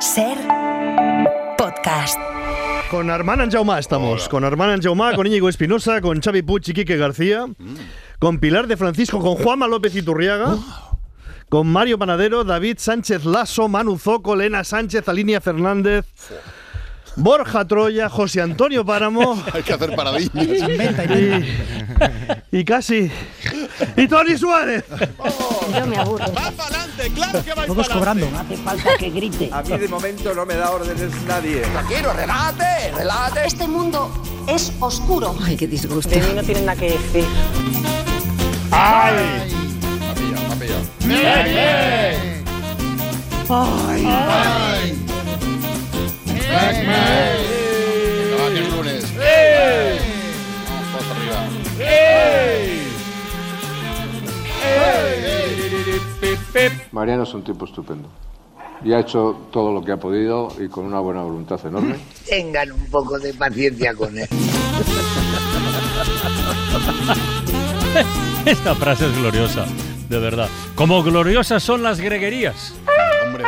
Ser podcast. Con Armand Anjaumá estamos. Hola. Con Armand Anjaumá, con Íñigo Espinosa, con Xavi Puig y Quique García, con Pilar de Francisco, con Juanma López Iturriaga, con Mario Panadero, David Sánchez Lasso, Manu Zoco, Lena Sánchez, Alinia Fernández, Borja Troya, José Antonio Páramo. Hay que hacer paradigmas. Y casi. Y Tony Suárez. Yo me aburro. ¡Va para adelante! ¡Claro que vais Todos cobrando. No hace falta que grite. A mí de momento no me da órdenes nadie. Tranquilo, relájate. Este mundo es oscuro. Ay, qué disgusto. De mí no tienen nada que decir. ¡Ay! Me ha pillado. ¡Ay! Venga, va, que es lunes. Vamos por arriba. Mariano es un tipo estupendo y ha hecho todo lo que ha podido y con una buena voluntad enorme. Tengan un poco de paciencia con él. Esta frase es gloriosa, de verdad. Como gloriosas son las greguerías. Hombre.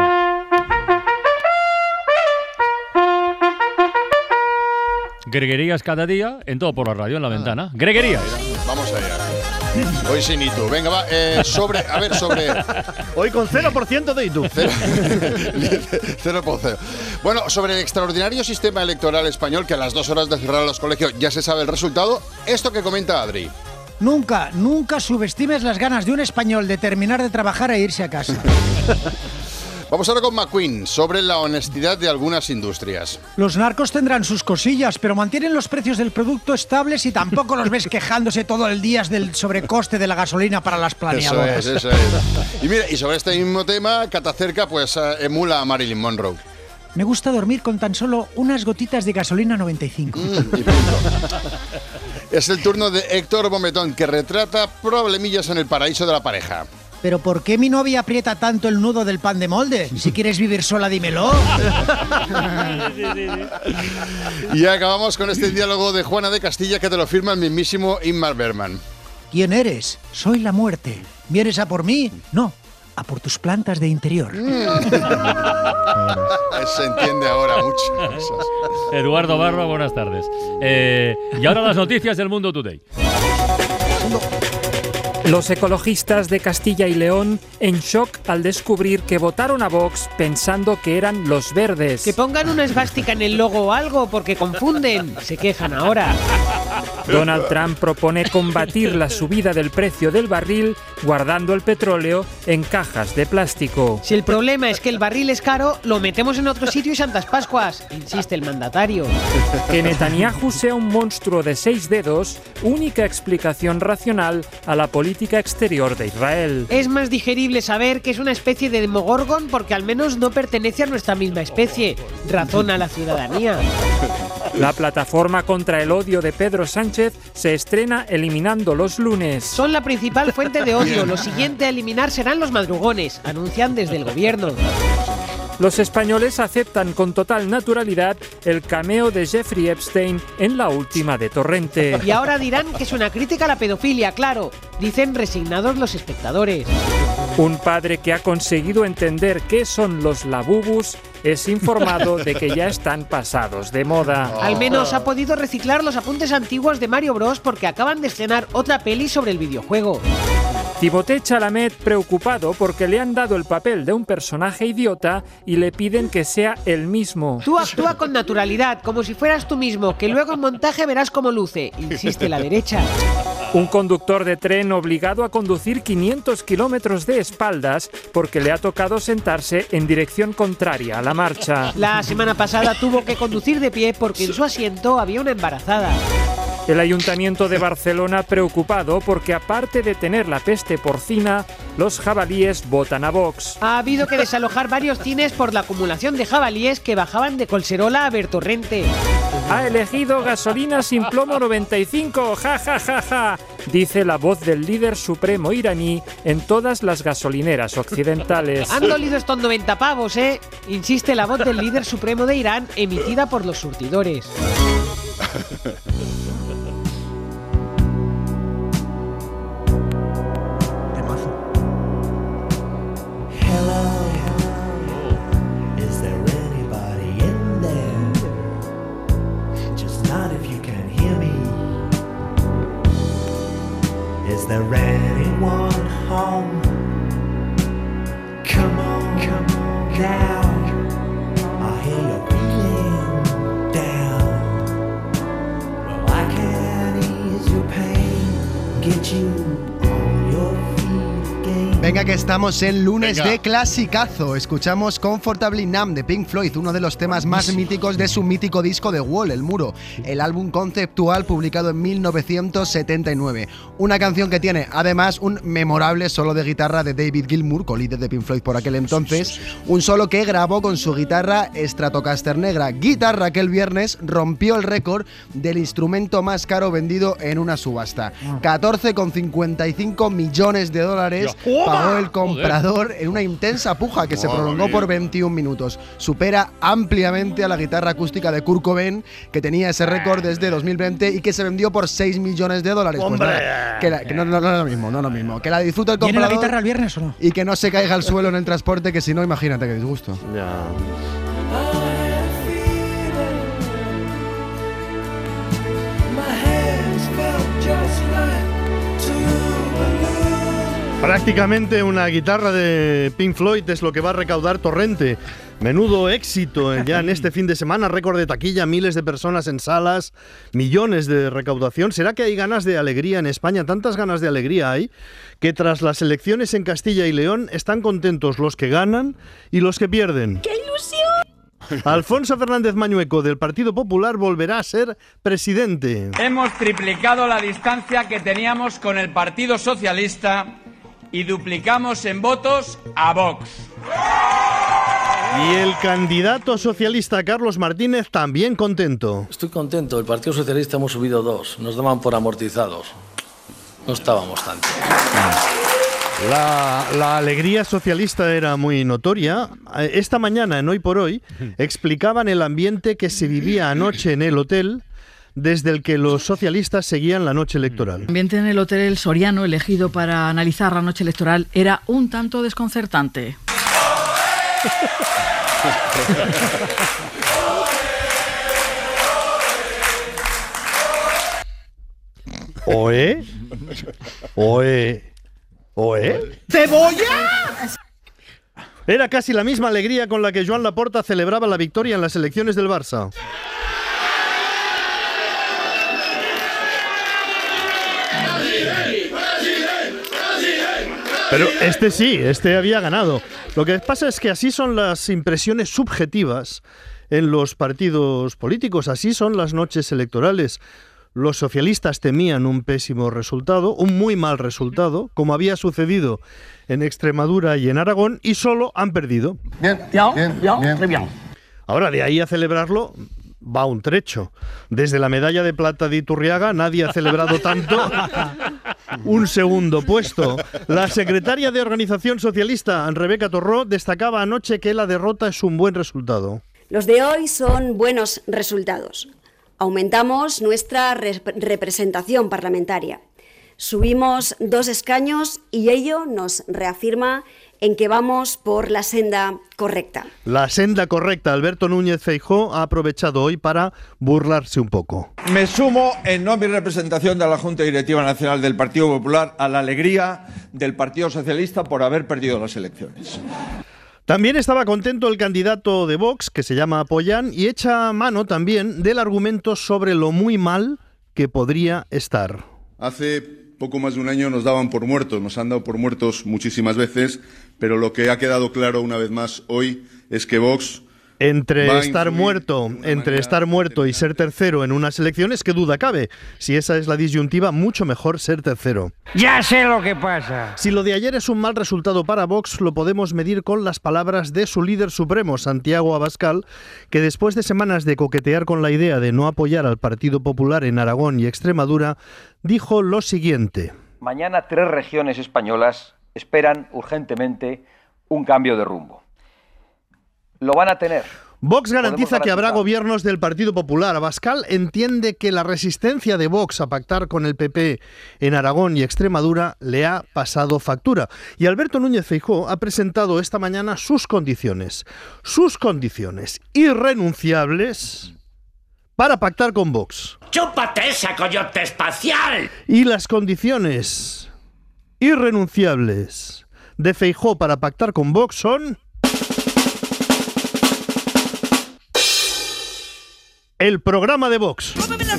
Greguerías cada día, en todo por la radio, en la ventana. Greguerías. Vamos allá. Hoy sin Itu. Venga, va. Sobre. Hoy con 0% de Itu. 0%. Bueno, sobre el extraordinario sistema electoral español, que a las 2 horas de cerrar los colegios ya se sabe el resultado, esto que comenta Adri. Nunca subestimes las ganas de un español de terminar de trabajar e irse a casa. Vamos ahora con McQueen, sobre la honestidad de algunas industrias. Los narcos tendrán sus cosillas, pero mantienen los precios del producto estables y tampoco los ves quejándose todo el día del sobrecoste de la gasolina para las planeadoras. Eso es. Y mira, y sobre este mismo tema, Catacerca pues emula a Marilyn Monroe. Me gusta dormir con tan solo unas gotitas de gasolina 95. Y punto. Es el turno de Héctor Bometón, que retrata problemillas en el paraíso de la pareja. ¿Pero por qué mi novia aprieta tanto el nudo del pan de molde? Si quieres vivir sola, dímelo. Y acabamos con este diálogo de Juana de Castilla, que te lo firma el mismísimo Ingmar Bergman. ¿Quién eres? Soy la muerte. ¿Vienes a por mí? No, a por tus plantas de interior. Se entiende ahora muchas cosas. Eduardo Barba, buenas tardes. Y ahora las noticias del Mundo Today. Los ecologistas de Castilla y León en shock al descubrir que votaron a Vox pensando que eran los verdes. Que pongan una esvástica en el logo o algo porque confunden. Se quejan ahora. Donald Trump propone combatir la subida del precio del barril guardando el petróleo en cajas de plástico. Si el problema es que el barril es caro, lo metemos en otro sitio y Santas Pascuas, insiste el mandatario. Que Netanyahu sea un monstruo de 6 dedos, única explicación racional a la política exterior de Israel. Es más digerible saber que es una especie de Demogorgon porque al menos no pertenece a nuestra misma especie. Razona la ciudadanía. La plataforma contra el odio de Pedro Sánchez se estrena eliminando los lunes. Son la principal fuente de odio. Lo siguiente a eliminar serán los madrugones, anuncian desde el gobierno. Los españoles aceptan con total naturalidad el cameo de Jeffrey Epstein en la última de Torrente. Y ahora dirán que es una crítica a la pedofilia, claro. Dicen resignados los espectadores. Un padre que ha conseguido entender qué son los labubus es informado de que ya están pasados de moda. Al menos ha podido reciclar los apuntes antiguos de Mario Bros porque acaban de estrenar otra peli sobre el videojuego. Timothée Chalamet preocupado porque le han dado el papel de un personaje idiota y le piden que sea él mismo. Tú actúa con naturalidad, como si fueras tú mismo, que luego en montaje verás cómo luce, insiste la derecha. Un conductor de tren obligado a conducir 500 kilómetros de espaldas porque le ha tocado sentarse en dirección contraria a la marcha. La semana pasada tuvo que conducir de pie porque en su asiento había una embarazada. El Ayuntamiento de Barcelona preocupado porque aparte de tener la peste porcina, los jabalíes votan a Vox. Ha habido que desalojar varios cines por la acumulación de jabalíes que bajaban de Collserola a Bertorrente. Ha elegido gasolina sin plomo 95, ja ja ja ja, dice la voz del líder supremo iraní en todas las gasolineras occidentales. Han dolido estos 90 pavos, insiste la voz del líder supremo de Irán emitida por los surtidores. Is there Venga, que estamos en lunes de clasicazo. Escuchamos Comfortably Numb de Pink Floyd, uno de los temas más míticos de su mítico disco The Wall, El Muro, el álbum conceptual publicado en 1979. Una canción que tiene, además, un memorable solo de guitarra de David Gilmour, co-líder de Pink Floyd por aquel entonces, un solo que grabó con su guitarra Stratocaster negra, guitarra que el viernes rompió el récord del instrumento más caro vendido en una subasta. 14,55 millones de dólares pagó el comprador en una intensa puja que se prolongó por 21 minutos. Supera ampliamente a la guitarra acústica de Kurt Cobain, que tenía ese récord desde 2020 y que se vendió por 6 millones de dólares. Pues nada, que no es lo mismo. Que la disfrute el comprador. ¿Tiene la guitarra el viernes o no? Y que no se caiga al suelo en el transporte, que si no, imagínate qué disgusto. Ya. Prácticamente una guitarra de Pink Floyd es lo que va a recaudar Torrente. Menudo éxito ya en este fin de semana, récord de taquilla, miles de personas en salas, millones de recaudación. ¿Será que hay ganas de alegría en España? Tantas ganas de alegría hay que tras las elecciones en Castilla y León están contentos los que ganan y los que pierden. ¡Qué ilusión! Alfonso Fernández Mañueco del Partido Popular volverá a ser presidente. Hemos triplicado la distancia que teníamos con el Partido Socialista y duplicamos en votos a Vox. Y el candidato socialista Carlos Martínez también contento. Estoy contento, el Partido Socialista hemos subido 2, nos daban por amortizados. No estábamos tanto. La alegría socialista era muy notoria. Esta mañana, en Hoy por Hoy, explicaban el ambiente que se vivía anoche en el hotel desde el que los socialistas seguían la noche electoral. El ambiente en el hotel Soriano, elegido para analizar la noche electoral, era un tanto desconcertante. ¿Oe? ¡Cebolla! Era casi la misma alegría con la que Joan Laporta celebraba la victoria en las elecciones del Barça. Pero este había ganado. Lo que pasa es que así son las impresiones subjetivas en los partidos políticos, así son las noches electorales. Los socialistas temían un pésimo resultado, un muy mal resultado, como había sucedido en Extremadura y en Aragón, y solo han perdido. Bien. Ahora, de ahí a celebrarlo va un trecho. Desde la medalla de plata de Iturriaga nadie ha celebrado tanto un segundo puesto. La secretaria de Organización Socialista, Rebeca Torró, destacaba anoche que la derrota es un buen resultado. Los de hoy son buenos resultados. Aumentamos nuestra representación parlamentaria. Subimos 2 escaños y ello nos reafirma en que vamos por la senda correcta. La senda correcta. Alberto Núñez Feijóo ha aprovechado hoy para burlarse un poco. Me sumo en nombre y representación de la Junta Directiva Nacional del Partido Popular a la alegría del Partido Socialista por haber perdido las elecciones. También estaba contento el candidato de Vox, que se llama Pollán, y echa mano también del argumento sobre lo muy mal que podría estar. Hace poco más de un año nos daban por muertos, nos han dado por muertos muchísimas veces, pero lo que ha quedado claro una vez más hoy es que Vox... Entre estar muerto y ser tercero en unas elecciones, ¿qué duda cabe? Si esa es la disyuntiva, mucho mejor ser tercero. Ya sé lo que pasa. Si lo de ayer es un mal resultado para Vox, lo podemos medir con las palabras de su líder supremo, Santiago Abascal, que después de semanas de coquetear con la idea de no apoyar al Partido Popular en Aragón y Extremadura, dijo lo siguiente. Mañana 3 regiones españolas esperan urgentemente un cambio de rumbo. Lo van a tener. Vox garantiza que habrá gobiernos del Partido Popular. Abascal entiende que la resistencia de Vox a pactar con el PP en Aragón y Extremadura le ha pasado factura. Y Alberto Núñez Feijóo ha presentado esta mañana sus condiciones irrenunciables para pactar con Vox. ¡Chúpate esa coyote espacial! Y las condiciones irrenunciables de Feijóo para pactar con Vox son... el programa de Vox.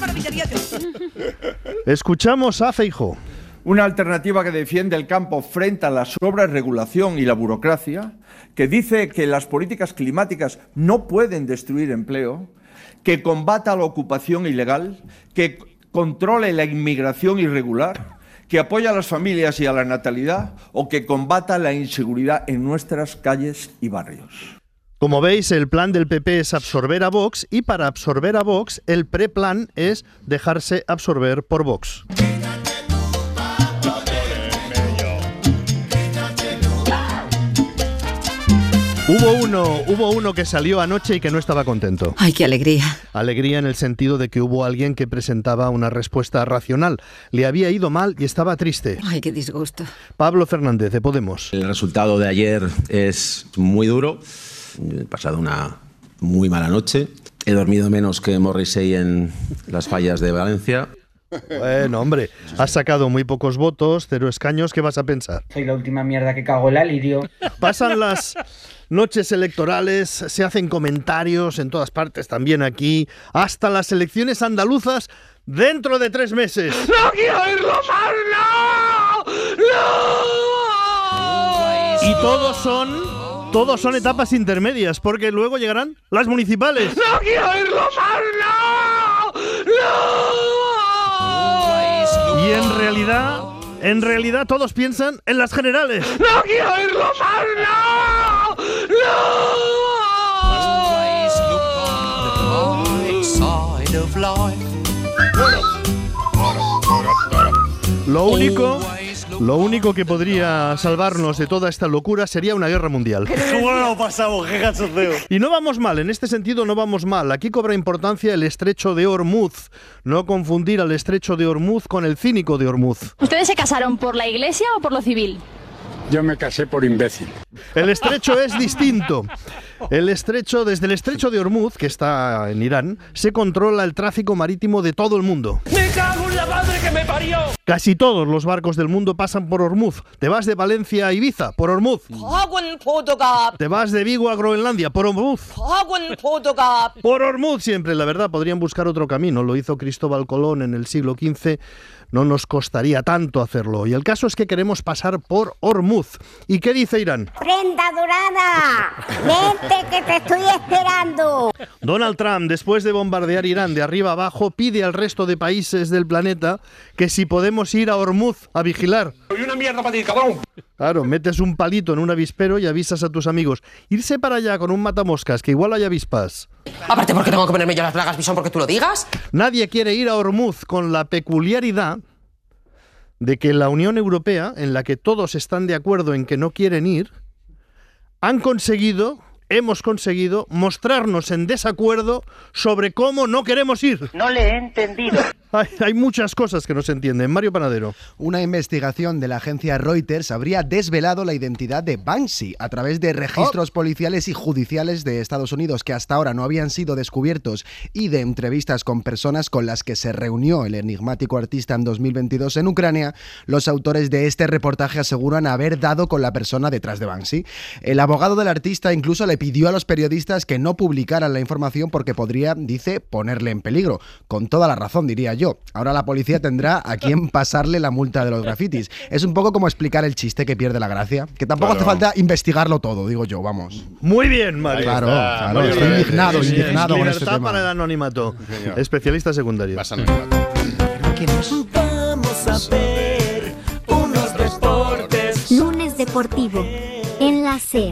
Escuchamos a Feijóo. Una alternativa que defiende el campo frente a la sobreregulación y la burocracia, que dice que las políticas climáticas no pueden destruir empleo, que combata la ocupación ilegal, que controle la inmigración irregular, que apoya a las familias y a la natalidad o que combata la inseguridad en nuestras calles y barrios. Como veis, el plan del PP es absorber a Vox y para absorber a Vox, el preplan es dejarse absorber por Vox. Hubo uno que salió anoche y que no estaba contento. ¡Ay, qué alegría! Alegría en el sentido de que hubo alguien que presentaba una respuesta racional. Le había ido mal y estaba triste. ¡Ay, qué disgusto! Pablo Fernández, de Podemos. El resultado de ayer es muy duro. He pasado una muy mala noche. He dormido menos que Morrissey en las fallas de Valencia. Bueno, hombre, has sacado muy pocos votos, 0 escaños, ¿qué vas a pensar? Soy la última mierda que cagó el alirio. Pasan las noches electorales, se hacen comentarios en todas partes, también aquí, hasta las elecciones andaluzas dentro de 3 meses. ¡No quiero irlo más! ¡No! Y todos son etapas intermedias, porque luego llegarán las municipales. ¡No quiero irlo más! ¡No! ¡No! Y en realidad todos piensan en las generales. ¡No quiero irlo más! ¡No! Lo único que podría salvarnos de toda esta locura sería una guerra mundial. ¿Cómo lo pasamos? ¡Qué cachondeo! Y no vamos mal, en este sentido no vamos mal. Aquí cobra importancia el estrecho de Ormuz. No confundir al estrecho de Ormuz con el cínico de Ormuz. ¿Ustedes se casaron por la iglesia o por lo civil? Yo me casé por imbécil. El estrecho es distinto. Desde el estrecho de Ormuz, que está en Irán, se controla el tráfico marítimo de todo el mundo. ¡Me cago en la madre que me parió! Casi todos los barcos del mundo pasan por Ormuz. Te vas de Valencia a Ibiza, por Ormuz. Te vas de Vigo a Groenlandia, por Ormuz. Por Ormuz siempre, la verdad, podrían buscar otro camino. Lo hizo Cristóbal Colón en el siglo XV. No nos costaría tanto hacerlo. Y el caso es que queremos pasar por Ormuz. ¿Y qué dice Irán? ¡Prenda dorada! ¡Vente que te estoy esperando! Donald Trump, después de bombardear Irán de arriba abajo, pide al resto de países del planeta que si podemos ir a Ormuz a vigilar. ¡Soy una mierda para ti, cabrón! Claro, metes un palito en un avispero y avisas a tus amigos. Irse para allá con un matamoscas, que igual hay avispas. Aparte, ¿por qué tengo que ponerme yo las plagas, Bison? ¿Porque tú lo digas? Nadie quiere ir a Ormuz, con la peculiaridad de que la Unión Europea, en la que todos están de acuerdo en que no quieren ir, hemos conseguido mostrarnos en desacuerdo sobre cómo no queremos ir. No le he entendido. Hay muchas cosas que no se entienden. Mario Panadero. Una investigación de la agencia Reuters habría desvelado la identidad de Banksy a través de registros policiales y judiciales de Estados Unidos que hasta ahora no habían sido descubiertos y de entrevistas con personas con las que se reunió el enigmático artista en 2022 en Ucrania. Los autores de este reportaje aseguran haber dado con la persona detrás de Banksy. El abogado del artista incluso le pidió a los periodistas que no publicaran la información porque podría, dice, ponerle en peligro. Con toda la razón, diría yo. Ahora la policía tendrá a quién pasarle la multa de los grafitis. Es un poco como explicar el chiste que pierde la gracia. Que tampoco hace falta investigarlo todo, digo yo, vamos. Muy bien, Mario. Claro, estoy indignado con este tema. Para el anonimato. Especialista secundario. Vamos a ver unos deportes. Lunes deportivo en la SER.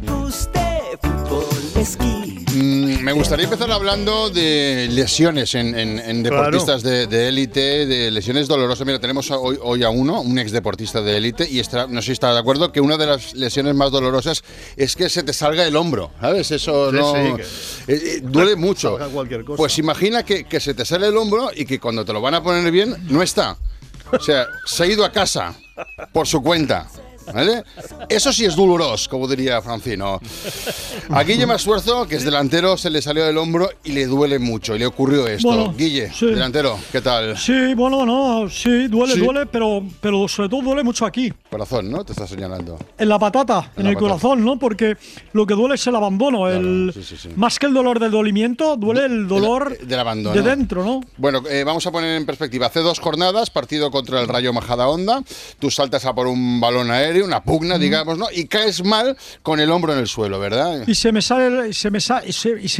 Me gustaría empezar hablando de lesiones en deportistas de élite, de lesiones dolorosas. Mira, tenemos hoy a un ex deportista de élite y no sé si está de acuerdo que una de las lesiones más dolorosas es que se te salga el hombro, ¿sabes? Eso duele mucho. Pues imagina que se te sale el hombro y que cuando te lo van a poner bien no está. O sea, se ha ido a casa por su cuenta. ¿vale? Eso sí es doloroso, como diría Francino. A Guille Esfuerzo, que es delantero, se le salió del hombro y le duele mucho. Y le ocurrió esto. Bueno, Guille, sí. delantero, ¿qué tal? Sí, bueno, no, sí, duele, Sí. duele, pero sobre todo duele mucho aquí. Corazón, ¿no? Te está señalando. En la patata, en la el patata. corazón, ¿no? Porque lo que duele es el abandono. Sí. Más que el dolor del dolimiento, duele el dolor Del abandono. de dentro, ¿no? Bueno, vamos a poner en perspectiva. Hace 2 jornadas, partido contra el Rayo Majadahonda. Tú saltas a por un balón aéreo, una pugna, digamos, ¿no? Y caes mal con el hombro en el suelo, ¿verdad? Y se me sale, se me sale,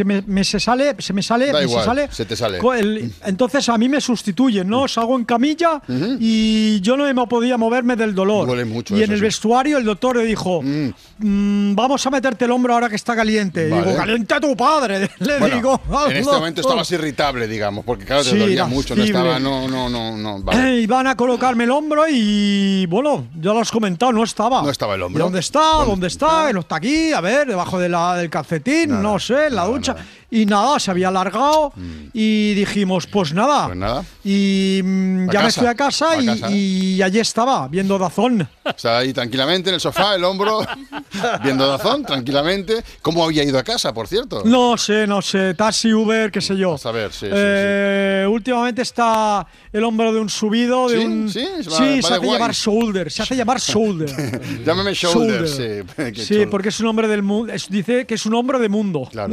Da igual, se te sale. Entonces a mí me sustituyen, ¿no? Salgo en camilla y yo no me podía moverme del dolor. Duele mucho y eso, en el sí. vestuario el doctor le dijo, vamos a meterte el hombro ahora que está caliente. Vale. Digo, caliente a tu padre. Le Bueno, digo, en este momento estabas irritable, digamos, porque claro, te Sí, dolía era mucho, no horrible. estaba, no, vale. Y van a colocarme el hombro y bueno, ya lo has comentado, no estaba. No estaba el hombro. ¿Y dónde está? ¿Dónde está? No está aquí, a ver, debajo del calcetín, no sé, en la ducha. Y nada, se había alargado y dijimos, pues nada. Pues nada. Y ya me fui a casa, y allí estaba, viendo Dazón. Estaba ahí tranquilamente en el sofá, el hombro, viendo Dazón, tranquilamente. ¿Cómo había ido a casa, por cierto? No sé, taxi, Uber, qué sé yo. A ver, sí. Últimamente está el hombro de un subido, de ¿Sí? un... ¿Sí? se Va de hace guay. llamar Shoulder, se hace llamar Shoulder. Llámame Shoulder, sí. Qué Sí, chulo. porque es un hombre del mundo, dice que es un hombre de mundo. Claro.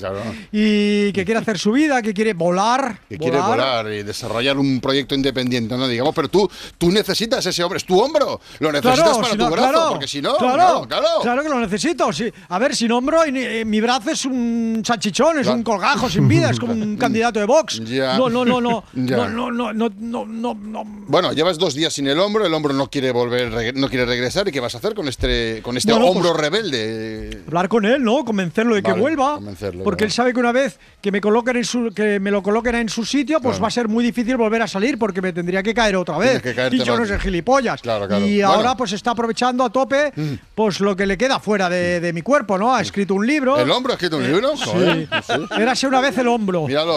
Y que quiere hacer su vida, que quiere volar. Que quiere volar y desarrollar un proyecto independiente, ¿no? Digamos, pero tú necesitas ese hombro, es tu hombro, lo necesitas para si tu no, brazo, porque si no, claro claro. que lo necesito. Sí. A ver, sin hombro, mi brazo es un salchichón, es un colgajo sin vida, es como un candidato de Vox. Ya. No. Ya. No. Bueno, llevas 2 días sin el hombro no quiere volver, no quiere regresar. ¿Y qué vas a hacer con este Bueno, hombro pues, rebelde? Hablar con él, ¿no? Convencerlo de que Vale, vuelva. convencerlo, Porque ¿no? él sabe que una vez que me lo coloquen en su sitio, pues Claro. va a ser muy difícil volver a salir porque me tendría que caer otra vez. Tienes que caerte Y yo no más. soy gilipollas. Claro. Y Bueno. ahora pues está aprovechando a tope pues lo que le queda fuera de mi cuerpo, ¿no? Ha escrito un libro. ¿El hombro ha escrito un libro? Sí. Joder, sí. Érase una vez el hombro. Míralo.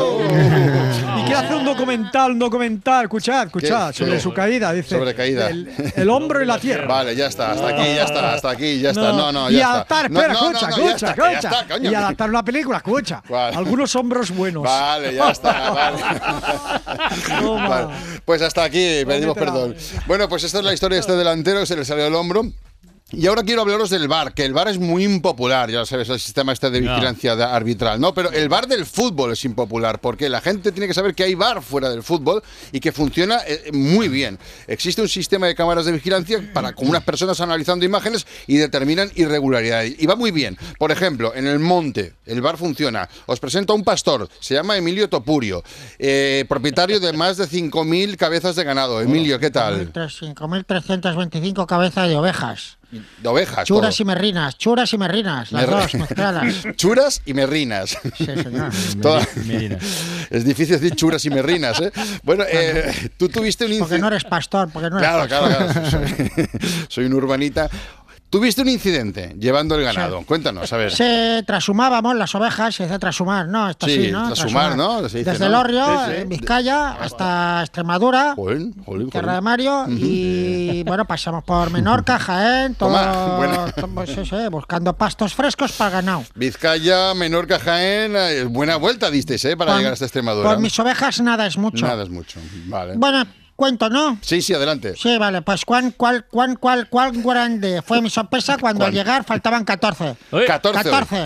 Y quiere hacer un documental, escuchad, ¿Qué? sobre su caída. Dice, Sobre caída. El hombro y la tierra. Vale, ya está, hasta aquí, ya está. No, y ya adaptar, está. espera, No, escucha. ya está, coño. Y adaptar una película, escucha. ¿Cuál? Algunos hombros buenos. Vale, ya está, vale. Toma. Vale, pues hasta aquí, pedimos perdón. Bueno, pues esta es la historia de este delantero que se le salió del hombro. Y ahora quiero hablaros del VAR, que el VAR es muy impopular, ya sabes, el sistema este de vigilancia arbitral, ¿no? Pero el VAR del fútbol es impopular, porque la gente tiene que saber que hay VAR fuera del fútbol y que funciona muy bien. Existe un sistema de cámaras de vigilancia con unas personas analizando imágenes y determinan irregularidades. Y va muy bien. Por ejemplo, en el monte, el VAR funciona. Os presento a un pastor, se llama Emilio Topurio, propietario de más de 5.000 cabezas de ganado. Emilio, ¿qué tal? 5.325 cabezas de ovejas. De ovejas. Churas todo. y merrinas, las dos mezcladas. Churas y merrinas. Sí, señor. Es difícil decir churas y merrinas, ¿eh? Bueno, tú tuviste un incidente. Porque no eres pastor, Claro. Soy un urbanita. Tuviste un incidente llevando el ganado. Sí. Cuéntanos, a ver. Se trashumábamos las ovejas, se dice trashumar, ¿no? Esto sí, ¿no? Trashumar, ¿no? Se dice, Desde ¿no? Elorrio, Sí. en Vizcaya, hasta Extremadura, Jolín. Tierra de Mario, y bueno, pasamos por Menorca, Jaén, buscando pastos frescos para el ganado. Vizcaya, Menorca, Jaén, buena vuelta disteis, para llegar hasta Extremadura. Por mis ovejas nada es mucho. Nada es mucho, vale. Bueno, cuento, ¿no? Sí, adelante. Sí, vale, pues cuán grande fue mi sorpresa cuando al llegar faltaban 14. 14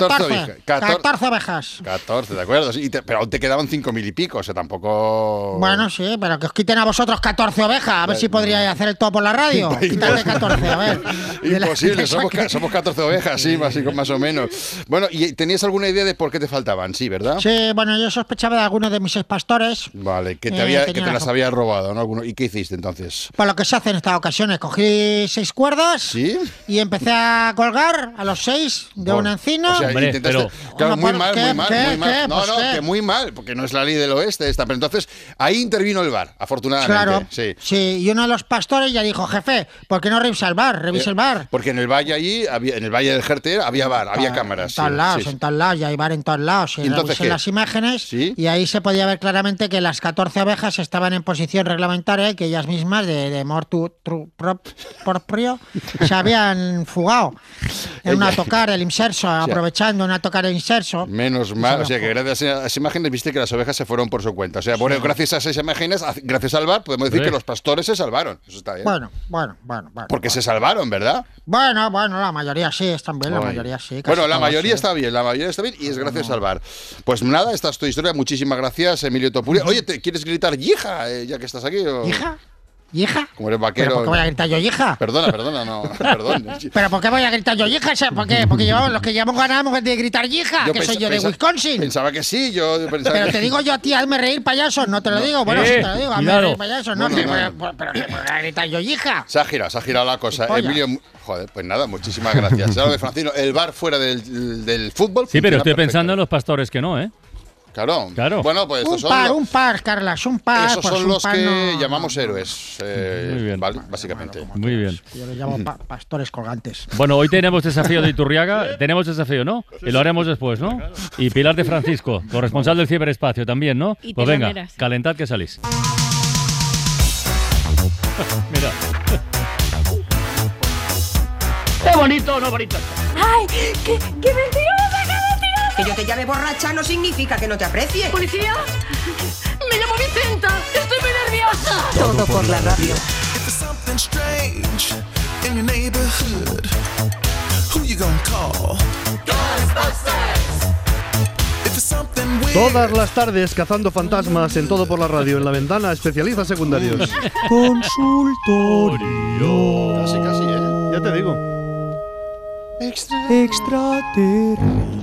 ovejas. 14, de acuerdo. Sí, pero aún te quedaban 5.000 y pico, o sea, tampoco... Bueno, sí, pero que os quiten a vosotros 14 ovejas, a ver si podríais hacer el todo por la radio. Quítale 14, a ver. Imposible, somos 14 ovejas, sí, más o menos. Bueno, ¿y tenías alguna idea de por qué te faltaban? Sí, ¿verdad? Sí, bueno, yo sospechaba de algunos de mis 6 pastores. Vale, que te las había robado, ¿no? ¿Y qué hiciste entonces? Pues lo que se hace en estas ocasiones, cogí 6 cuerdas y empecé a colgar a los 6 de una encina. O sea, intentaste... Claro, muy mal. ¿Qué? Que muy mal, porque no es la ley del oeste esta. Pero entonces, ahí intervino el VAR, afortunadamente. Claro, sí. Y uno de los pastores ya dijo, jefe, ¿por qué no revisa el VAR? Revisa el VAR. Porque en el valle allí, en el valle del Jerter, había VAR, había cámaras. En todos lados, ya hay VAR en todos lados. Y revisé las imágenes y ahí se podía ver claramente que las 14 ovejas estaban en posición disposición reglamentaria que ellas mismas, de mortu propio, se habían fugado en un autocar del inserso, aprovechando un autocar del inserso. Menos mal, o sea que gracias a esas imágenes viste que las ovejas se fueron por su cuenta. O sea, bueno, gracias a esas imágenes, gracias al VAR, podemos decir que los pastores se salvaron. Eso está bien. Bueno. Porque se salvaron, ¿verdad? Bueno, la mayoría sí, están bien, la mayoría sí. Bueno, la mayoría está bien, y es gracias al VAR. Pues nada, esta es tu historia. Muchísimas gracias, Emilio Topuria. Oye, ¿quieres gritar yija, ya que estás aquí? O... ¿Yija? ¿Yija? Como eres vaquero. ¿Pero por qué voy a gritar yo yija? Perdona, perdón. ¿Pero por qué voy a gritar yo yija? ¿Por qué? Porque los que llevamos ganamos de gritar yija, que soy yo de Wisconsin. Pensaba que sí, Pero te digo yo a ti, hazme reír, payaso, no te lo digo. Bueno, sí te lo digo, hazme reír, payaso. No, pero que voy a gritar yo yija. Se ha girado la cosa. Emilio, joder, pues nada, muchísimas gracias. Ya lo de Francino, el VAR fuera del fútbol. Sí, pero estoy pensando en los pastores que no, ¿eh? Claro. Bueno, pues estos un par, Carlas, un par. Esos pues son los que no, llamamos héroes, muy bien. ¿vale? Básicamente. Muy bien. Yo los llamo pastores colgantes. Bueno, hoy tenemos desafío de Iturriaga, ¿no? Y lo haremos después, ¿no? Y Pilar de Francisco, corresponsal del ciberespacio también, ¿no? Pues venga, calentad que salís. Mira. ¡Qué bonito, no bonito! ¡Ay, qué mentirosa, qué mentirosa! Que yo te llame borracha no significa que no te aprecie. ¿Policía? Me llamo Vicenta, estoy muy nerviosa. Todo por la radio. Todas las tardes cazando fantasmas en Todo por la radio, en La Ventana, especialistas secundarios. Consultorio. Casi, ¿eh? Ya te digo. Extraterrestre.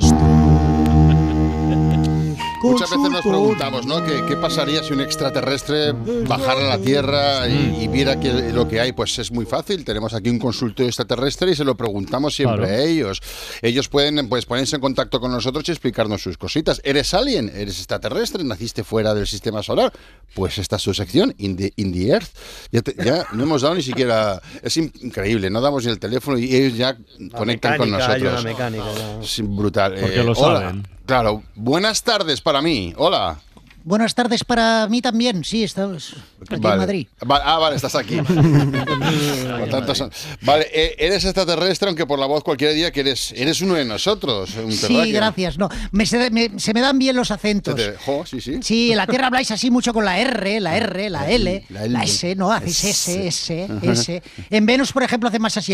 Muchas veces nos preguntamos, ¿no? ¿Qué pasaría si un extraterrestre bajara a la Tierra y viera que lo que hay? Pues es muy fácil. Tenemos aquí un consultorio extraterrestre y se lo preguntamos siempre a ellos. Ellos pueden ponerse en contacto con nosotros y explicarnos sus cositas. ¿Eres alien? ¿Eres extraterrestre? ¿Naciste fuera del sistema solar? Pues esta es su sección, In the Earth. Ya no hemos dado ni siquiera... Es increíble, no damos ni el teléfono y ellos ya conectan con nosotros. Es brutal. Porque lo saben. Claro, buenas tardes para mí. Hola. Buenas tardes para mí también. Sí, estamos aquí en Madrid. Vale, estás aquí. Vale, eres extraterrestre, aunque por la voz cualquier día que eres uno de nosotros. Sí, gracias. No, se me dan bien los acentos. Sí. Sí, en la Tierra habláis así mucho con la R, la L, la S, ¿no? Hacéis S. En Venus, por ejemplo, hace más así,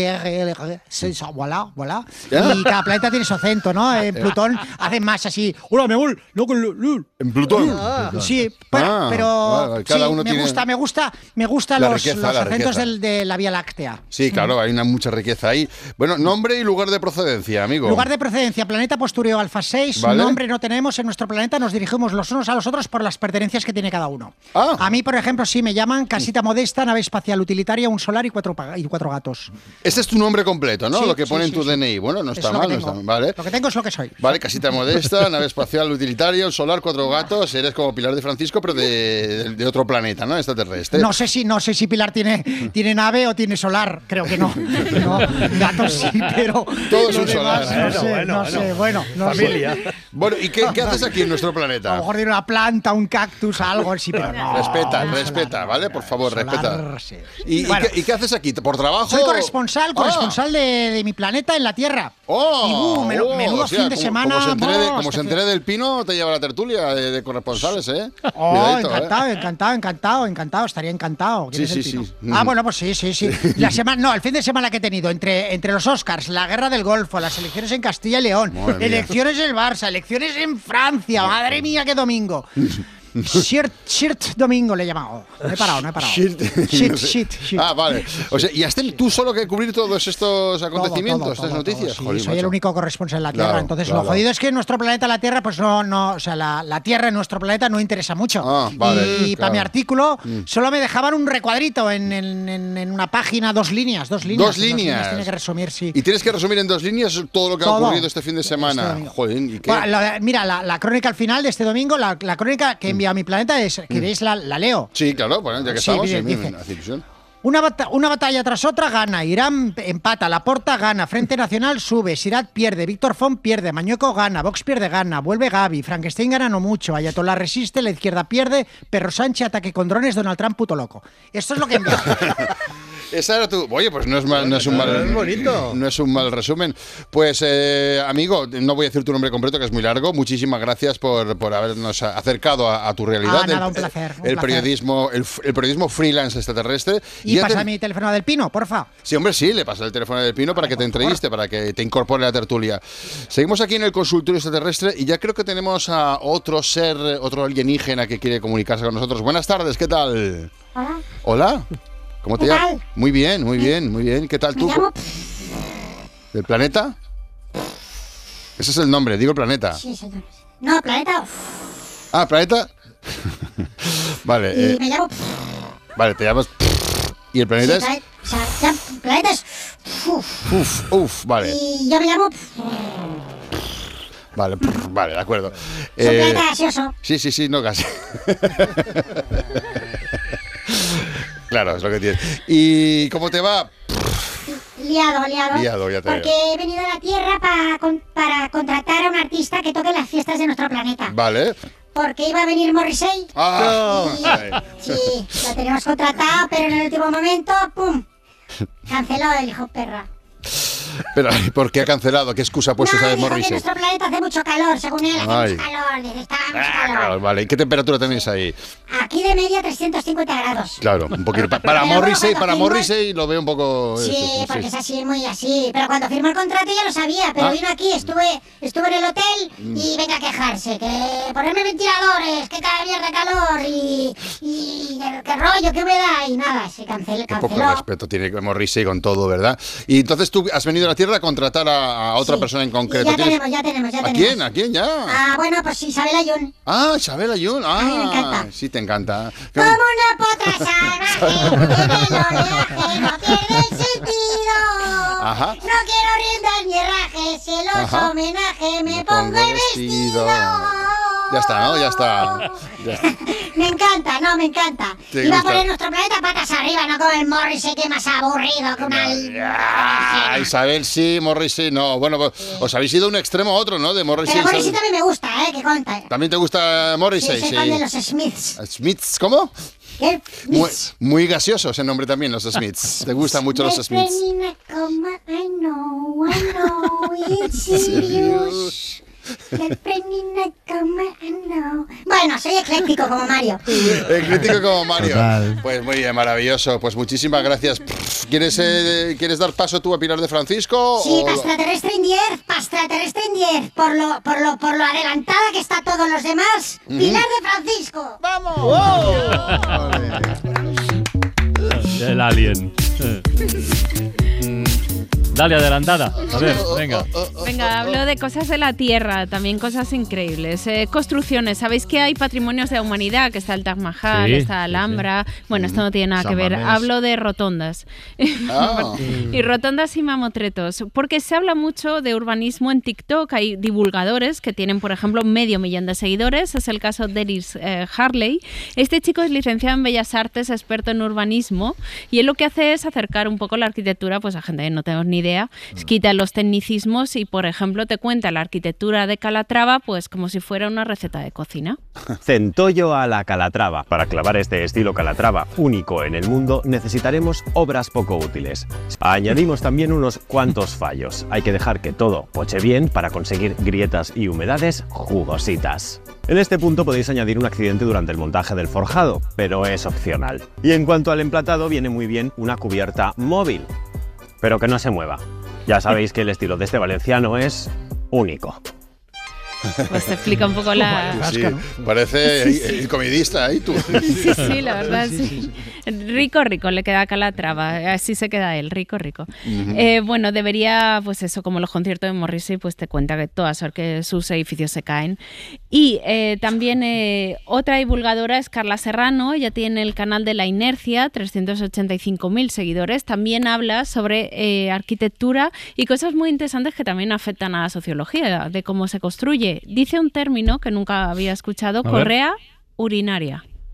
voilà. Y cada planeta tiene su acento, ¿no? En Plutón hacen más así, hola, mi amor, en Plutón. Sí, pero cada sí, uno me gusta los acentos de la Vía Láctea. Sí, claro, hay mucha riqueza ahí. Bueno, nombre y lugar de procedencia, amigo. Lugar de procedencia, planeta Postureo Alfa 6. ¿Vale? Nombre no tenemos en nuestro planeta, nos dirigimos los unos a los otros por las pertenencias que tiene cada uno. A mí, por ejemplo, sí me llaman casita modesta, nave espacial utilitaria, un solar y cuatro gatos. Ese es tu nombre completo, ¿no? Lo que pone en tu DNI. Bueno, no está mal, ¿vale? Lo que tengo es lo que soy. Vale, casita modesta, nave espacial utilitaria, un solar, 4 gatos. Eres como Pilar de Francisco, pero de otro planeta, ¿no? Extraterrestre. No sé si Pilar tiene nave o tiene solar. Creo que no. Gatos sí, pero todo es un solar. No sé. Familia. Bueno, ¿y qué haces aquí en nuestro planeta? A lo mejor tiene una planta, un cactus, algo así, pero no. Respeta, ¿vale? Por favor, respeta. Sí. ¿Y qué haces aquí? ¿Por trabajo? Soy corresponsal de mi planeta en la Tierra. Menudo fin de semana. Como se entere del Pino, te lleva la tertulia de corresponsales, ¿eh? Encantado, estaría encantado. Sí. Bueno, pues sí. El fin de semana que he tenido entre los Oscars, la guerra del Golfo, las elecciones en Castilla y León, elecciones del Barça, elecciones en Francia, madre mía, qué domingo. Shirt domingo le he llamado. No he parado. Shit. Vale. O sea, ¿y has tenido tú solo que cubrir todos estos acontecimientos, estas noticias? Sí, Jolín, soy el único corresponsal en la Tierra. Entonces, lo jodido es que nuestro planeta, la Tierra, pues no, o sea, la Tierra en nuestro planeta no interesa mucho. Y para mi artículo solo me dejaban un recuadrito en una página, dos líneas. Dos líneas tiene que resumir, sí. ¿Y tienes que resumir en 2 líneas todo lo que ha ocurrido este fin de semana? Jolín, ¿y qué? Mira, la crónica al final de este domingo, la crónica que envía a mi planeta es, ¿queréis la leo? Sí, claro, bueno, ya que estamos, me hace ilusión. Una batalla tras otra gana, Irán empata, Laporta gana, Frente Nacional sube, Sirat pierde, Víctor Font pierde, Mañueco gana, Vox pierde gana, vuelve Gavi, Frankenstein gana no mucho, Ayatollah resiste, la izquierda pierde, Perro Sánchez ataque con drones, Donald Trump puto loco. Esto es lo que envía. Esa era tu... Oye, pues no es un mal resumen. Pues, amigo, no voy a decir tu nombre completo, que es muy largo. Muchísimas gracias por habernos acercado a tu realidad. Nada, un placer. El periodismo freelance extraterrestre. Y pasa mi teléfono del Pino, porfa. Sí, hombre, sí, le pasa el teléfono del Pino para que te entreviste, para que te incorpore a la tertulia. Seguimos aquí en el consultorio extraterrestre y ya creo que tenemos a otro ser, otro alienígena que quiere comunicarse con nosotros. Buenas tardes, ¿qué tal? Hola. Hola. ¿Cómo te llamas? Muy bien, muy bien, muy bien. ¿Qué tal tú? Me llamo... ¿Del planeta? Ese es el nombre, digo el planeta. Sí, señor. No, planeta... Ah, planeta. Vale. Y me llamo... Vale, te llamas... ¿Y el planeta sí, el planeta es... vale. Y yo me llamo... Vale, de acuerdo. Es un planeta gaseoso. Sí, no casi. Claro, es lo que tienes. ¿Y cómo te va? Liado, ya te porque veo. he venido a la Tierra para contratar a un artista que toque las fiestas de nuestro planeta. Vale. Porque iba a venir Morrissey. Sí, lo teníamos contratado, pero en el último momento, ¡pum! Canceló el hijo perra. Pero, ¿por qué ha cancelado? ¿Qué excusa ha puesto esa de dijo Morrissey? que nuestro planeta hace mucho calor, según él, hace mucho calor. Dice, está mucho calor. Vale, ¿y qué temperatura tenéis ahí? Aquí de media 350 grados. Claro, un poquito. Para Morrissey lo veo un poco... Sí, porque es así, muy así. Pero cuando firmó el contrato ya lo sabía, pero vino aquí, estuve en el hotel y venga a quejarse, que ponerme ventiladores, que cada mierda calor y qué rollo, qué humedad y nada, se canceló. Qué poco respeto tiene Morrissey con todo, ¿verdad? Y entonces tú has venido a la Tierra a contratar a otra persona en concreto. Ya tenemos. ¿A quién? ¿A quién ya? Bueno, pues Isabel Ayun. Isabel Ayun. A mí me encanta. Sí, te encanta. Como una potra salvaje, en el oleaje no pierde el sentido. Ajá. No quiero riendas ni herrajes, celoso homenaje, me pongo el vestido. Ya está, ¿no? Ya está. Me encanta. ¿Te Iba a gusta? poner nuestro planeta patas arriba, no como el Morrissey, que más aburrido que una... Isabel sí, Morrissey no. Bueno, pues, os habéis ido de un extremo a otro, ¿no? De Morrissey. Pero Morrissey también me gusta, que conta. ¿También te gusta Morrissey? Sí, soy fan de los Smiths. ¿Smiths? ¿Cómo? ¿Qué? Muy gaseoso ese nombre también, los Smiths. ¿Te gustan mucho los Smiths? I know, it's serious. Bueno, soy ecléctico como Mario. Ecléctico como Mario. Total. Pues muy bien, maravilloso. Pues muchísimas gracias. ¿Quieres dar paso tú a Pilar de Francisco? Sí, para extraterrestre en 10. Por lo adelantada que está todos los demás. Pilar de Francisco. ¡Vamos! El alien. Dale, adelantada. A ver, venga. Venga, hablo de cosas de la Tierra, también cosas increíbles. Construcciones, ¿sabéis que hay patrimonios de la humanidad? Que está el Taj Mahal, está Alhambra. Bueno, esto no tiene nada que ver. Hablo de rotondas. Y rotondas y mamotretos. Porque se habla mucho de urbanismo en TikTok. Hay divulgadores que tienen, por ejemplo, 500.000 de seguidores. Es el caso de Dennis Harley. Este chico es licenciado en Bellas Artes, experto en urbanismo. Y él lo que hace es acercar un poco la arquitectura pues a gente que no tenemos ni idea. Quita los tecnicismos y, por ejemplo, te cuenta la arquitectura de Calatrava pues como si fuera una receta de cocina. Centollo a la Calatrava. Para clavar este estilo Calatrava único en el mundo necesitaremos obras poco útiles. Añadimos también unos cuantos fallos. Hay que dejar que todo poche bien para conseguir grietas y humedades jugositas. En este punto podéis añadir un accidente durante el montaje del forjado, pero es opcional. Y en cuanto al emplatado, viene muy bien una cubierta móvil, pero que no se mueva. Ya sabéis que el estilo de este valenciano es único. Pues te explica un poco la... Sí, parece el comidista, ¿eh? Tú. Sí, la verdad, sí. Rico, le queda a Calatrava, así se queda él, rico. Bueno, debería, pues eso, como los conciertos de Morrissey, pues te cuenta que todas que sus edificios se caen. Y también otra divulgadora es Carla Serrano, ella tiene el canal de La Inercia, 385.000 seguidores, también habla sobre arquitectura y cosas muy interesantes que también afectan a la sociología, de cómo se construye. Dice un término que nunca había escuchado, correa urinaria.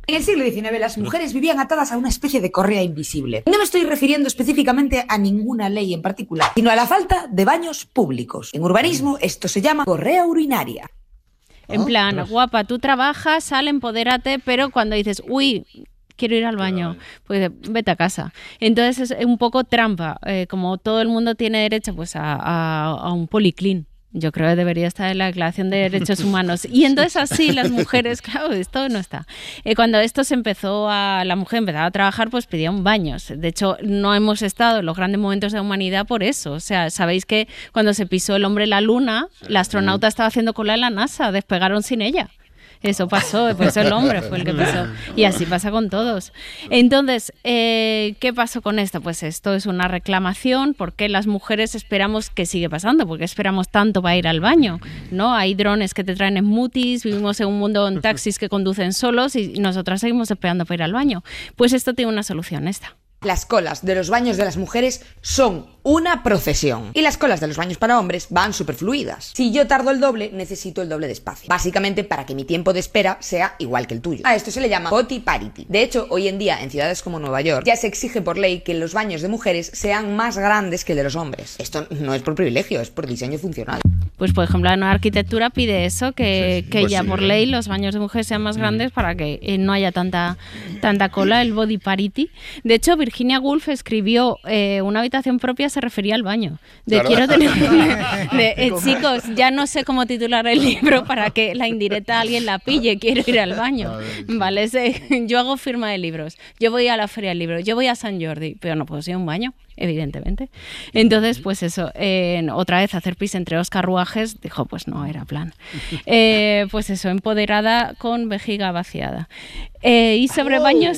En el siglo XIX las mujeres vivían atadas a una especie de correa invisible. No me estoy refiriendo específicamente a ninguna ley en particular, sino a la falta de baños públicos. En urbanismo esto se llama correa urinaria. En plan, guapa, tú trabajas, sal, empodérate, pero cuando dices, uy, quiero ir al baño, pues vete a casa. Entonces es un poco trampa, como todo el mundo tiene derecho pues a un policlín. Yo creo que debería estar en la Declaración de Derechos Humanos. Y entonces así las mujeres, claro, esto no está. Cuando esto se empezó la mujer empezaba a trabajar, pues pedían baños. De hecho, no hemos estado en los grandes momentos de la humanidad por eso. O sea, sabéis que cuando se pisó el hombre en la luna, la astronauta estaba haciendo cola en la NASA, despegaron sin ella. Eso pasó, pues el hombre fue el que pasó. Y así pasa con todos. Entonces, ¿qué pasó con esto? Pues esto es una reclamación. ¿Por qué las mujeres esperamos que sigue pasando? ¿Por qué esperamos tanto para ir al baño? ¿No? Hay drones que te traen smoothies, vivimos en un mundo en taxis que conducen solos y nosotras seguimos esperando para ir al baño. Pues esto tiene una solución, esta. Las colas de los baños de las mujeres son una procesión. Y las colas de los baños para hombres van superfluidas. Si yo tardo el doble, necesito el doble de espacio. Básicamente para que mi tiempo de espera sea igual que el tuyo. A esto se le llama potty parity. De hecho, hoy en día, en ciudades como Nueva York, ya se exige por ley que los baños de mujeres sean más grandes que el de los hombres. Esto no es por privilegio, es por diseño funcional. Pues, por ejemplo, la nueva arquitectura pide eso, que Pues ya sí, por ley los baños de mujeres sean más grandes para que no haya tanta cola, el body parity. De hecho, Virginia Woolf escribió una habitación propia, se refería al baño. De Claro. quiero tener... chicos, ya no sé cómo titular el libro para que la indirecta alguien la pille, quiero ir al baño. Vale, yo hago firma de libros, yo voy a la feria del libro, yo voy a San Jordi, pero no puedo ir a un baño, evidentemente. Entonces, pues eso, otra vez hacer pis entre dos carruajes, dijo, pues no era plan. Pues eso, empoderada con vejiga vaciada. Y sobre baños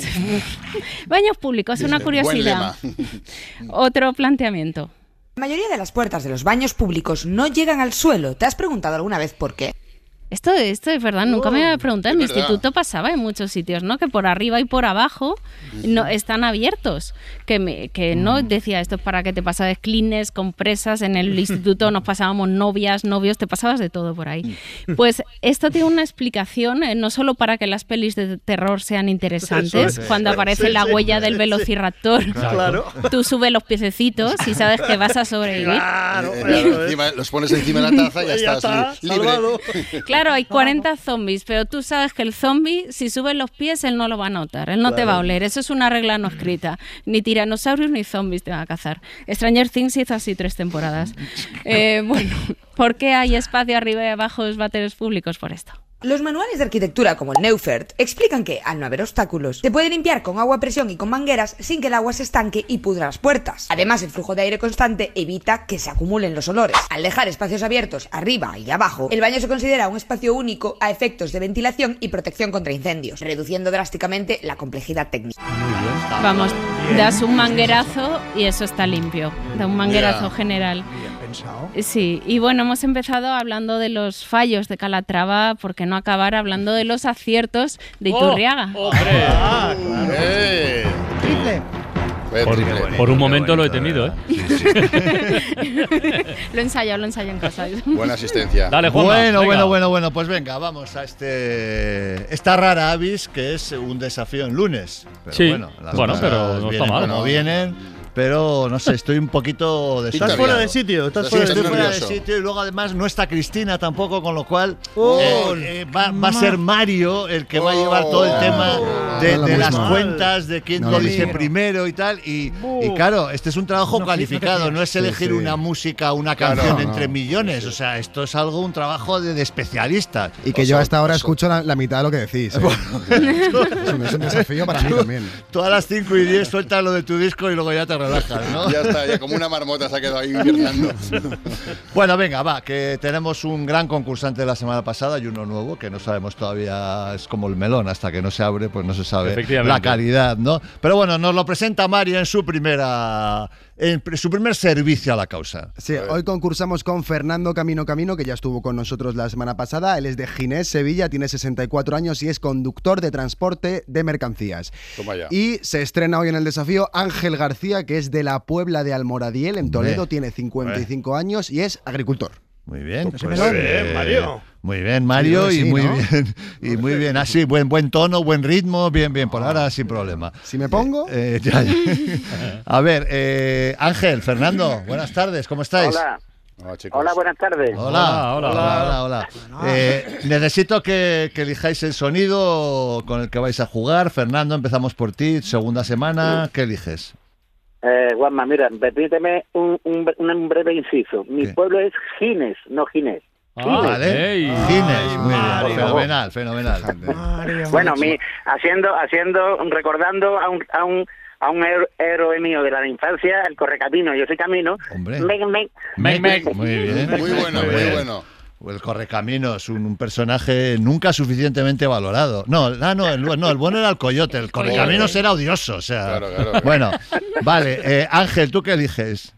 públicos, una curiosidad. Otro planteamiento. La mayoría de las puertas de los baños públicos no llegan al suelo. ¿Te has preguntado alguna vez por qué? Esto es verdad, nunca me había preguntado. En mi verdad. instituto pasaba en muchos sitios, ¿no? Que por arriba y por abajo no están abiertos. Que no decía esto es para que te pasabas clines, compresas. En el instituto nos pasábamos novias, novios, te pasabas de todo por ahí. Pues esto tiene una explicación, no solo para que las pelis de terror sean interesantes, cuando aparece la huella del velociraptor. Claro. Tú subes los piececitos y sabes que vas a sobrevivir. Claro, Encima, los pones encima de la taza y ya estás libre. salvado. Claro, hay 40 zombies, pero tú sabes que el zombie, si subes los pies, él no lo va a notar, él no te va a oler. Eso es una regla no escrita. Ni tiranosaurios ni zombies te van a cazar. Stranger Things hizo así 3 temporadas. Bueno, ¿por qué hay espacio arriba y abajo de los váteres públicos? Por esto. Los manuales de arquitectura como el Neufert explican que, al no haber obstáculos, se puede limpiar con agua a presión y con mangueras sin que el agua se estanque y pudra las puertas. Además, el flujo de aire constante evita que se acumulen los olores. Al dejar espacios abiertos arriba y abajo, el baño se considera un espacio único a efectos de ventilación y protección contra incendios, reduciendo drásticamente la complejidad técnica. Vamos, das un manguerazo y eso está limpio. Da un manguerazo general. Sí, y bueno, hemos empezado hablando de los fallos de Calatrava, ¿por qué no acabar hablando de los aciertos de Iturriaga? Por un momento lo he temido, ¿eh? Lo ensayo en casa. Buena asistencia. Dale, Juanma, Bueno, pues venga, vamos a esta rara avis que es un desafío en lunes. Pero Sí, las bueno, cosas pero no está vienen mal. como vienen. Pero no sé, estoy un poquito Estás fuera de sitio, Estoy fuera de sitio y luego además no está Cristina tampoco, con lo cual va a ser Mario el que va a llevar todo el tema de las cuentas, de quién lo dice primero y tal. Y claro, este es un trabajo calificado, no es elegir una música, una canción entre millones. O sea, esto es un trabajo de especialistas. Y que yo hasta ahora escucho la mitad de lo que decís. Es un desafío para mí también. Todas las 5 y 10 sueltas lo de tu disco y luego ya te relajas, ¿no? Ya está, ya como una marmota se ha quedado ahí invernando. Bueno, venga, va, que tenemos un gran concursante de la semana pasada y uno nuevo que no sabemos todavía, es como el melón, hasta que no se abre, pues no se sabe la calidad, ¿no? Pero bueno, nos lo presenta Mario en su primer servicio a la causa. Sí, hoy concursamos con Fernando Camino, que ya estuvo con nosotros la semana pasada. Él es de Ginés, Sevilla, tiene 64 años y es conductor de transporte de mercancías. Toma ya. Y se estrena hoy en el desafío Ángel García, que es de la Puebla de Almoradiel, en Toledo, tiene 55 años y es agricultor. Muy bien. Pues muy bien, Mario. Muy bien, Mario, Sí, y muy ¿no? bien. Y muy bien. Así, buen tono, buen ritmo, bien, por ahora sin problema. Si me pongo. Ya. A ver, Ángel, Fernando, buenas tardes, ¿cómo estáis? Hola. Hola, chicos. Hola, buenas tardes. Hola. Necesito que elijáis el sonido con el que vais a jugar. Fernando, empezamos por ti, segunda semana, ¿qué eliges? Juanma, mira, permíteme un breve inciso. Mi pueblo es Gines, no Ginés. Vale. Gines, muy bien, fenomenal. Bueno, recordando a un héroe mío de la infancia, el Correcamino, yo soy Camino. Hombre. Meg. Muy bien. Muy bueno. El Correcaminos, un personaje nunca suficientemente valorado. El bueno era el Coyote, el Correcaminos era odioso, o sea. Claro. Bueno, vale, Ángel, ¿tú qué eliges?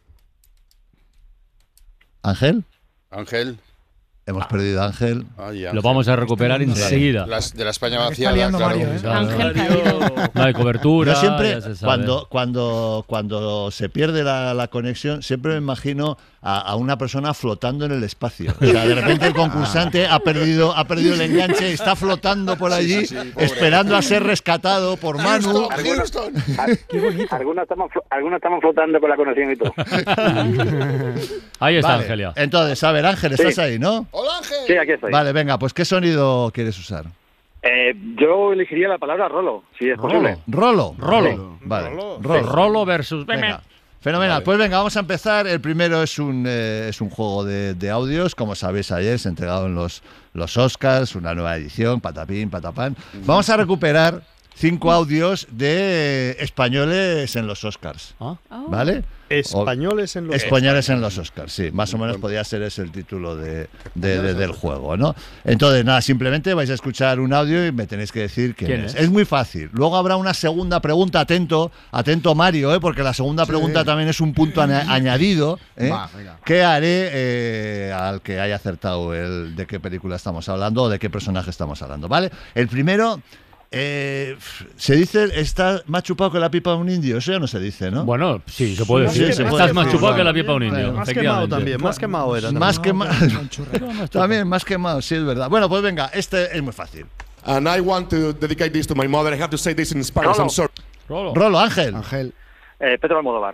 ¿Ángel? Hemos perdido a Ángel. Lo vamos a recuperar enseguida. De la España vaciada, claro. Ángel caído. No hay cobertura. Yo siempre, ya se sabe. cuando se pierde la conexión, siempre me imagino a una persona flotando en el espacio. O sea, de repente el concursante ha perdido el enganche, está flotando por allí, esperando a ser rescatado por Manu. Algunos estamos flotando con la conexión y todo. Ahí está, Vale. Angelia. Entonces, a ver, Ángel, estás ahí, ¿no? ¡Hola, Ángel! Sí, aquí estoy. Vale, venga, pues ¿qué sonido quieres usar? Yo elegiría la palabra Rolo, si es posible. Rolo. Rolo. Vale. Rolo versus... Venga. Fenomenal. Vale. Pues venga, vamos a empezar. El primero es un juego de audios. Como sabéis, ayer se entregaron los Oscars, una nueva edición, patapín, patapán. Vamos a recuperar 5 audios de españoles en los Oscars. ¿Vale? Españoles en los Oscars, sí. Más o menos podría ser ese el título del juego, ¿no? Entonces, nada, simplemente vais a escuchar un audio y me tenéis que decir quién es. Es muy fácil. Luego habrá una segunda pregunta. Atento Mario, porque la segunda pregunta también es un punto añadido, que haré al que haya acertado de qué película estamos hablando o de qué personaje estamos hablando, ¿vale? El primero... se dice, está más chupado que la pipa de un indio. Eso ya no se dice, ¿no? Bueno, sí, se puede decir. Estás más chupado que la pipa de un indio. Más quemado también, más quemado era. Más quemado. También más quemado, sí, es verdad. Bueno, pues venga, este es muy fácil. And I want to dedicate this to my mother. I have to say this in Spanish. I'm sorry. Rolo, Ángel. Pedro Almodóvar.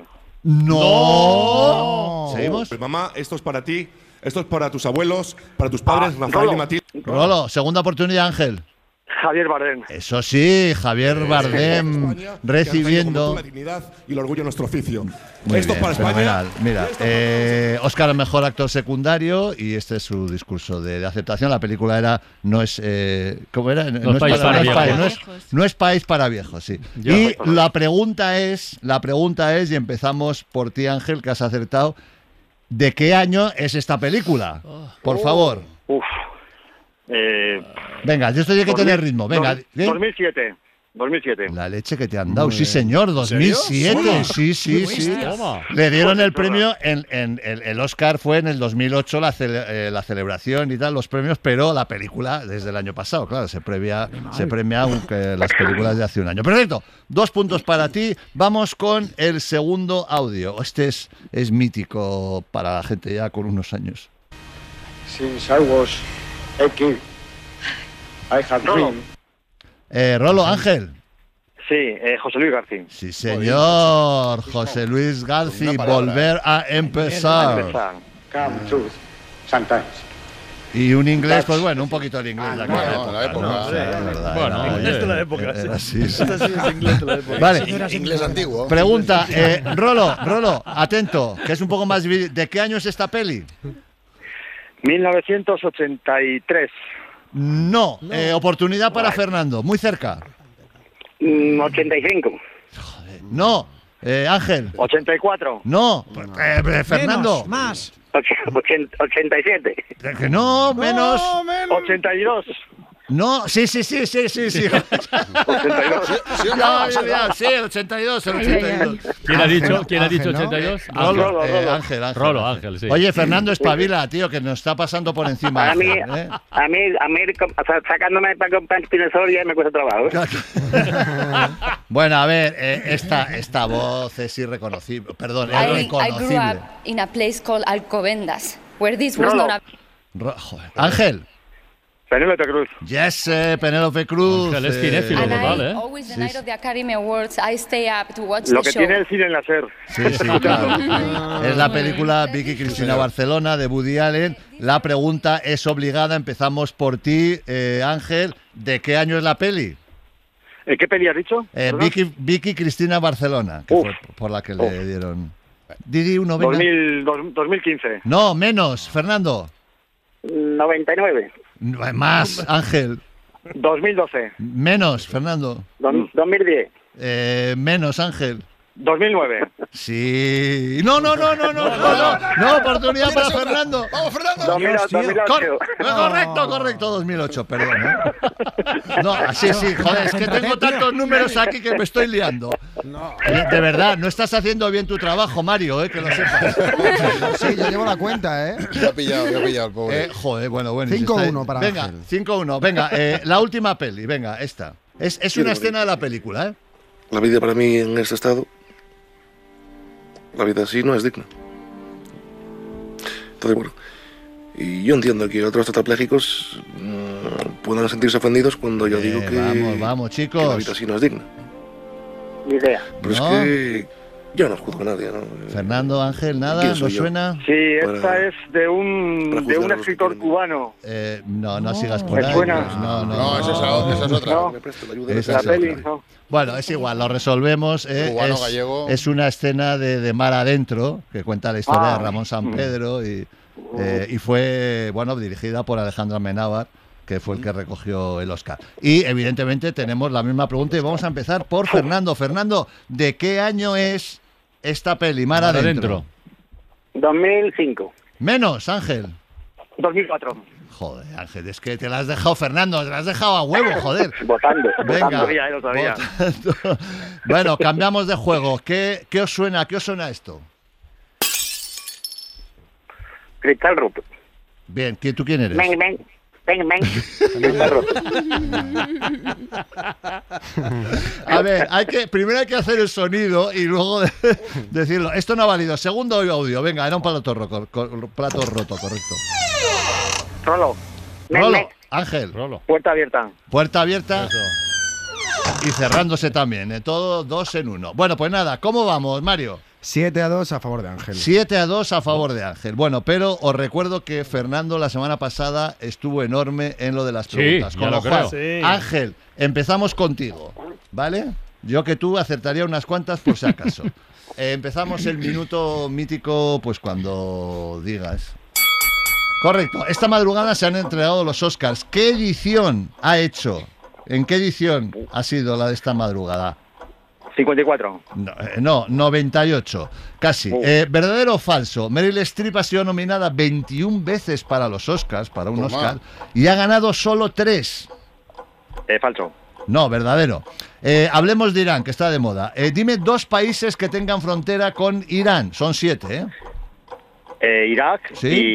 No. ¿Seguimos? Pues, mamá, esto es para ti, esto es para tus abuelos, para tus padres, Rafael y Matilde. Rolo, segunda oportunidad, Ángel. Javier Bardem. Eso sí, Javier Bardem recibiendo la dignidad y el orgullo de nuestro oficio. Muy Esto bien, para España. fenomenal. Mira, Oscar al mejor actor secundario y este es su discurso de aceptación. La película ¿cómo era? No es país para viejos, sí. Y la pregunta es, y empezamos por ti, Ángel, que has acertado. ¿De qué año es esta película? Por favor. Venga, esto tiene que tener ritmo. Venga, 2007. La leche que te han dado. Sí, señor, 2007. Sí. Le dieron el premio. El Oscar fue en el 2008, la celebración y tal, los premios, pero la película desde el año pasado, claro, se premia aunque las películas de hace un año. Perfecto, 2 puntos para ti. Vamos con el segundo audio. Este es mítico para la gente ya con unos años. Since I was a kid, I have dreamed. Rolo, Ángel. Sí, José Luis García. Sí, señor. José Luis García, volver a empezar. Come true, sometimes. Y un inglés, pues bueno, un poquito el inglés de la época. Inglés de la época. Este sí es inglés de la época. Vale. Inglés antiguo. Pregunta, Rolo, atento, que es un poco más... ¿De qué año es esta peli? 1983. No. Oportunidad para Fernando, muy cerca. 85. No. Ángel. 84. No. Fernando. Más. 87. Que no, menos. 82. No, sí. 82. Sí, el 82. ¿Quién ha dicho 82? Ángel, sí. Oye, Fernando, espabila, tío, que nos está pasando por encima. A mí sacándome para comprar Spinosaurus me cuesta trabajo. Bueno, a ver, esta voz es irreconocible. Perdón, es reconocible. I grew up in a place called Alcobendas. where this was not a... Ángel. Penélope Cruz. Yes, Penélope Cruz. Ángel es cinéfilo total, ¿eh? Always the night of the Academy Awards, I stay up to watch Lo the que show. tiene el cine en la SER. Sí, claro. Es la película Vicky Cristina Barcelona de Woody Allen. La pregunta es obligada. Empezamos por ti, Ángel. ¿De qué año es la peli? ¿Qué peli has dicho? Vicky Cristina Barcelona, que fue por la que le dieron. Didi uno, venga. 2015. No, menos, Fernando. 99. Más, Ángel. 2012. Menos, Fernando. 2010. Menos, Ángel. 2009. Sí. No, oportunidad para Fernando. ¡Vamos, Fernando! 2008. Correcto, 2008, perdón. No, sí, joder, es que tengo tantos números aquí que me estoy liando. De verdad, no estás haciendo bien tu trabajo, Mario, que lo sepas. Sí, yo llevo la cuenta, ¿eh? Ya ha pillado el pobre. Joder, bueno. 5-1 para Venga, Ángel. 5-1. Venga, la última peli, venga, esta. Es una escena de la película, ¿eh? La vida para mí en este estado, la vida así no es digna. Entonces, bueno, y yo entiendo que otros tetrapléjicos puedan sentirse ofendidos cuando yo digo que... Vamos, chicos. Que la vida así no es digna. Ni idea. Pero es que yo no juzgo a nadie, ¿no? Fernando, Ángel, ¿nada? ¿Quién ¿No soy yo? suena? Sí, esta es de un escritor cubano. No sigas por ¿Me ahí. suena? No, esa es otra. No. Esa La es peli, otra. no. Bueno, es igual, lo resolvemos. Cubano, gallego. Es una escena de Mar Adentro, que cuenta la historia de Ramón San Pedro y fue, dirigida por Alejandro Amenábar, que fue el que recogió el Oscar. Y evidentemente tenemos la misma pregunta y vamos a empezar por Fernando. Fernando, ¿de qué año es esta peli, Mar Adentro? 2005. Menos, Ángel. 2004. Joder, Ángel, es que te la has dejado, Fernando, te la has dejado a huevo, joder. Votando. Venga. Todavía. Bueno, cambiamos de juego. ¿Qué os suena? ¿Qué os suena esto? Cristal roto. Bien, ¿tú quién eres? Ven. A ver, primero hay que hacer el sonido y luego decirlo. Esto no ha valido. Segundo audio. Venga, era un plato roto, correcto. Rolo. Ángel. Puerta abierta. Puerta abierta. Y cerrándose también. Todo 2 en 1. Bueno, pues nada, ¿cómo vamos, Mario? 7-2 a favor de Ángel. 7-2 a favor de Ángel. Bueno, pero os recuerdo que Fernando la semana pasada estuvo enorme en lo de las preguntas. Con lo cual, Ángel, empezamos contigo, ¿vale? Yo que tú acertaría unas cuantas por si acaso. Empezamos el minuto mítico, pues cuando digas. Correcto. Esta madrugada se han entregado los Oscars. ¿Qué edición ha hecho? ¿En qué edición ha sido la de esta madrugada? 54. No, 98. Casi. ¿Verdadero o falso? Meryl Streep ha sido nominada 21 veces para los Oscars, para un Oscar, y ha ganado solo 3. Falso. No, verdadero. Hablemos de Irán, que está de moda. Dime 2 países que tengan frontera con Irán. Son 7, ¿eh? Irak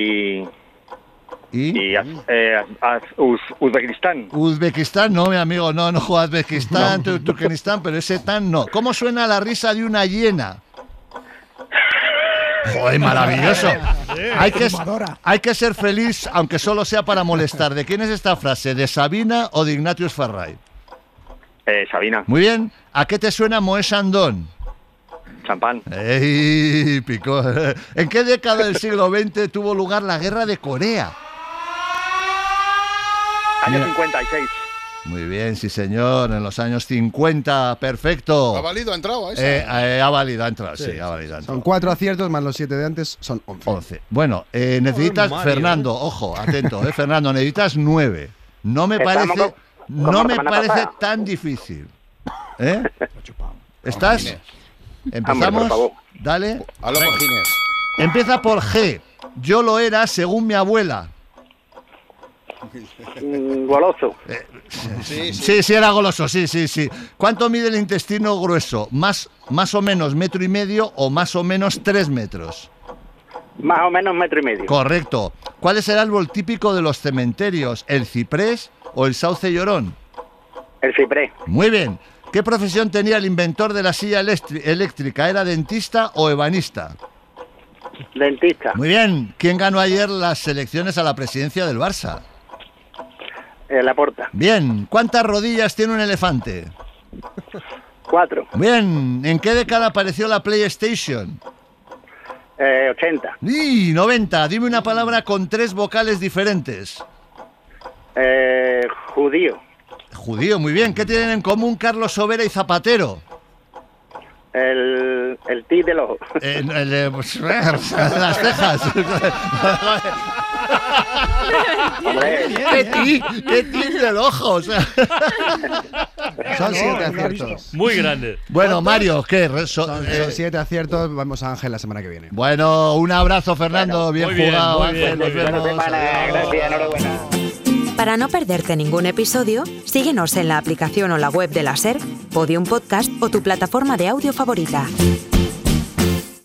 y Uzbekistán. Uzbekistán, no, mi amigo, no juega Uzbekistán, Turkmenistán, pero ese tan no. ¿Cómo suena la risa de una hiena? Joder, maravilloso. Hay que ser feliz, aunque solo sea para molestar. ¿De quién es esta frase? ¿De Sabina o de Ignatius Farray? Sabina. Muy bien. ¿A qué te suena Moe Sandón? Champán. ¡Ey, picó! ¿En qué década del siglo XX tuvo lugar la Guerra de Corea? Año 56. Muy bien, sí señor, en los años 50, perfecto. ¿Ha valido? ¿Ha entrado? Esa? Ha valido, ha entrado, sí, ha valido. Son 4 aciertos más los 7 de antes, son 11. Bueno, necesitas, Fernando, ojo, atento, Fernando, necesitas 9. No me parece tan difícil. ¿Estás? ¿Empezamos? Dale. A los cojines. Empieza por G. Yo lo era según mi abuela. Goloso. Sí, era goloso, sí. ¿Cuánto mide el intestino grueso? ¿Más o menos 1,5 metros o más o menos 3 metros? Más o menos 1,5 metros. Correcto. ¿Cuál es el árbol típico de los cementerios? ¿El ciprés o el sauce llorón? El ciprés. Muy bien. ¿Qué profesión tenía el inventor de la silla eléctrica? ¿Era dentista o ebanista? Dentista. Muy bien. ¿Quién ganó ayer las elecciones a la presidencia del Barça? Laporta. Bien. ¿Cuántas rodillas tiene un elefante? 4. Bien. ¿En qué década apareció la PlayStation? 80. ¡Y 90! Dime una palabra con 3 vocales diferentes. Judío. Judío, muy bien. ¿Qué tienen en común Carlos Sobera y Zapatero? El tic del ojo. Las cejas. ¿Qué tic del ojo? O sea. Son 7 aciertos. Muy grande. Bueno, Mario, ¿qué? Son 7 aciertos. Vamos a Ángel la semana que viene. Bueno, un abrazo, Fernando. Bien jugado, Ángel. Nos vemos. Gracias, enhorabuena. Para no perderte ningún episodio, síguenos en la aplicación o la web de la SER, Podium Podcast o tu plataforma de audio favorita.